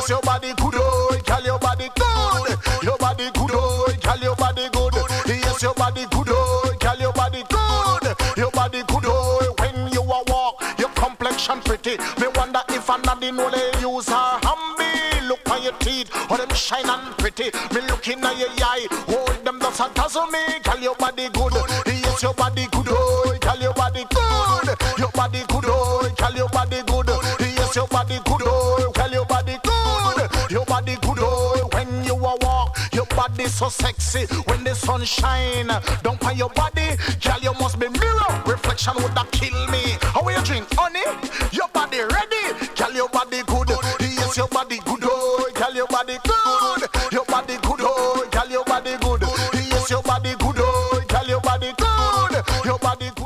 Yes, your body good, oh, girl, your body good. Your body good, oh, girl, your body good. Yes, your body good, oh, girl, your body good. Your body good, oh, when you a walk, your complexion pretty. Me wonder if another know they use her hamby. Look on your teeth, oh, them shine and pretty. Me looking at your eye, hold them does a dazzle me. Girl, your body good. Yes, your body good, oh, girl, your body good. Your body good, oh, girl, your body good. Yes, your body good, oh, girl, your body good. Your body good, oh, when you a walk, your body so sexy. When the sun shine, don't on your body, girl, you must be mirror. Reflection would that kill me. How will you drink, honey? Your body ready, girl, your body good. Yes, your body good, oh, girl, your body good. Your body good, oh, girl, your body good. Yes, your body good, oh, girl, your body good. Your body